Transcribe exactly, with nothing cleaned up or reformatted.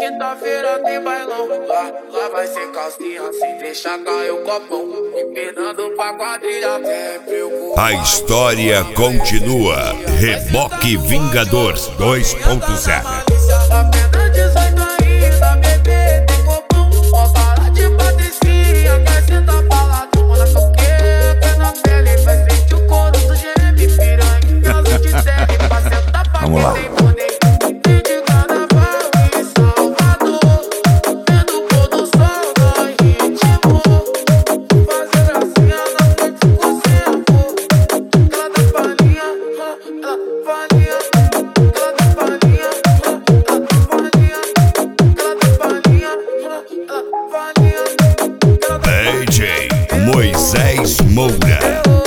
Quinta-feira tem bailão, lá, lá vai ser calcinha, se deixar cair o copão, empinando pra quadrilha até preocupar. A história continua. Reboque Vingador dois ponto zero. Apenas dezoito ainda, bebê, tem copão. Ó, para de patricinha, quer sentar pra lá, toma na coqueta, na pele, vai sentir o couro do geme, piranha, azul de tele, pra sentar pra Vamos lá. quem tem poder. Tem de carnaval em Salvador, vendo o pôr do sol no ritmo, fazer gracinha na frente com o amor. Ela dá palhinha, ela palhinha, ela dá palhinha, ela dá palhinha, ela dá palhinha, ela palhinha. D J Moisés Moura.